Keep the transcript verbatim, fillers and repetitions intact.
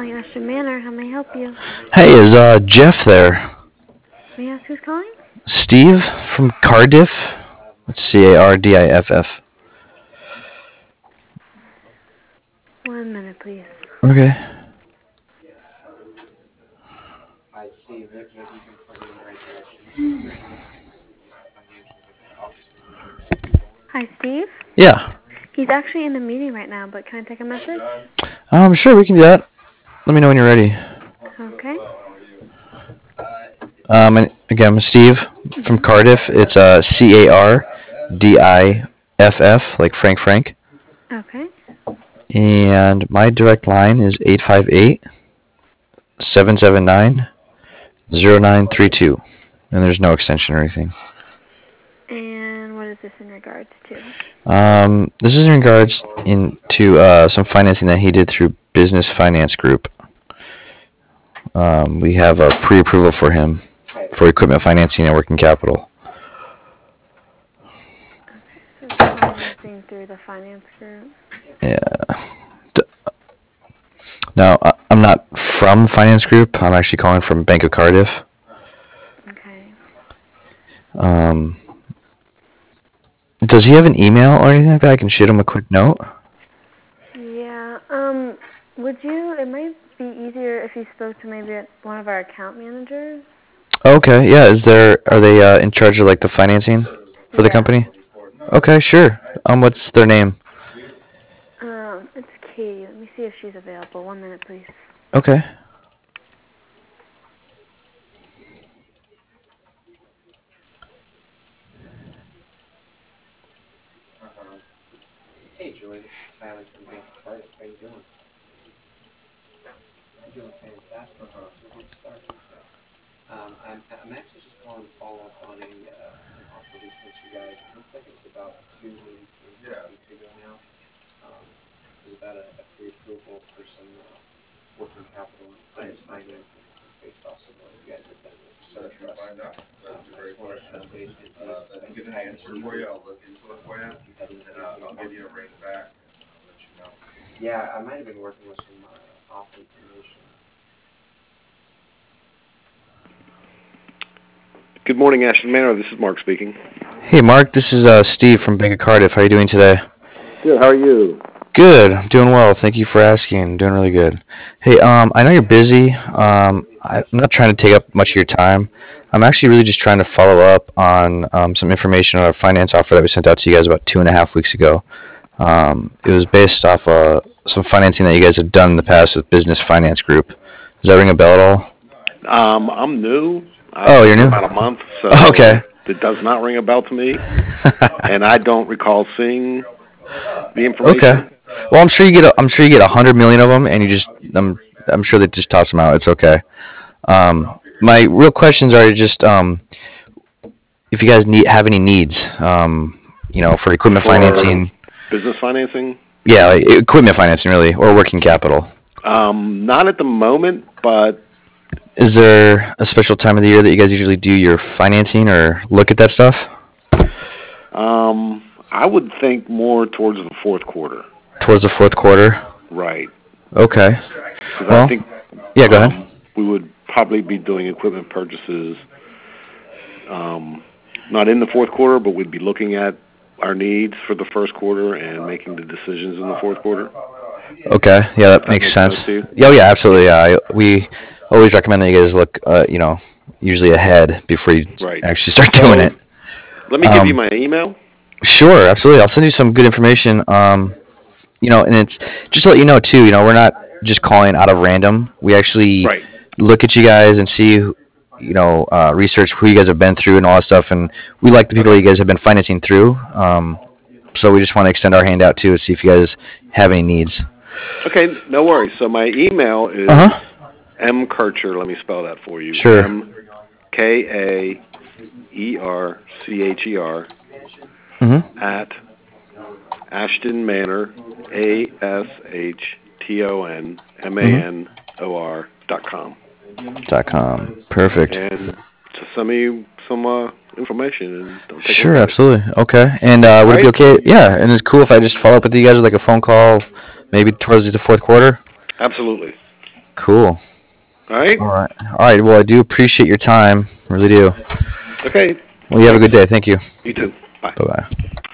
calling Ashton Manor. How may I help you? Hey, is uh, Jeff there? May I ask who's calling? Steve from Cardiff? It's C A R D I F F. One minute, please. Okay. Hi, Steve. Yeah. He's actually in a meeting right now, but can I take a message? Um, sure, we can do that. Let me know when you're ready. Okay. Um, and again, I'm Steve from Mm-hmm. Cardiff. It's uh, C A R D I F F, like Frank Frank. Okay. And my direct line is eight five eight, seven seven nine, zero nine three two. And there's no extension or anything. And what is this in regards to? Um, this is in regards in to uh, some financing that he did through Business Finance Group. Um, we have a pre-approval for him for equipment financing and working capital. Okay, so financing through the finance group. Yeah. D- Now, I- I'm not from Finance Group. I'm actually calling from Bank of Cardiff. Okay. Um, does he have an email or anything like that? I can shoot him a quick note. Yeah. Um. Would you? It might be easier if you spoke to maybe one of our account managers. Okay. Yeah. Is there? Are they uh, in charge of like the financing for the Yeah. company? Okay. Sure. Um. What's their name? Um. It's Katie. Let me see if she's available. One minute, please. Okay. Good morning, Ashton Manor. This is Mark speaking. Hey, Mark. This is uh, Steve from Bank of Cardiff. How are you doing today? Good. How are you? Good. I'm doing well. Thank you for asking. I'm doing really good. Hey, um, I know you're busy. Um, I, I'm not trying to take up much of your time. I'm actually really just trying to follow up on um, some information on our finance offer that we sent out to you guys about two and a half weeks ago. Um, it was based off uh, some financing that you guys have done in the past with Business Finance Group. Does that ring a bell at all? Um, I'm new. I've Oh, been you're here new? about a month, so Okay. it does not ring a bell to me, and I don't recall seeing the Okay. information. Well, I'm sure you get a, I'm sure you get a hundred million of them, and you just I'm I'm sure they just toss them out. It's okay. Um, my real questions are just um, if you guys need have any needs, um, you know, for equipment For financing. business financing, Yeah, like equipment financing really, or working capital. um, not at the moment, but Is there a special time of the year that you guys usually do your financing or look at that stuff? um, I would think more towards the fourth quarter. Towards the fourth quarter. Right. Okay. Because I Well, think yeah, go ahead. um, we would probably be doing equipment purchases um, not in the fourth quarter, but we'd be looking at our needs for the first quarter and making the decisions in the fourth quarter. Okay. Yeah, that If that makes makes sense. sense to you. Yeah, oh, yeah, absolutely. Yeah, I, we always recommend that you guys look, uh, you know, usually ahead before you Right. actually start So doing it. let me give you Um, my email. sure, absolutely. I'll send you some good information. Um, you know, and it's just to let you know too. You know, we're not just calling out of random. We actually Right. look at you guys and see, you know, uh, research who you guys have been through and all that stuff. And we like the people that Okay. you guys have been financing through. Um, so we just want to extend our hand out too, to see if you guys have any needs. Okay, no worries. So my email Uh is huh. mkircher. Let me spell that for you. Sure. M K A E R C H E R Mhm. at Ashton Manor, A S H T O N M A Mhm. N O R dot com. Dot com. Perfect. And just send me some uh, information and I'll take a Sure, look at it. absolutely. Okay. And uh, All would it be right? okay? Yeah. And it's cool if I just follow up with you guys with like a phone call, maybe towards the fourth quarter. Absolutely. Cool. All right? All right. All right. Well, I do appreciate your time. Really do. Okay. Well, you have a good day. Thank you. You too. Bye. Bye bye.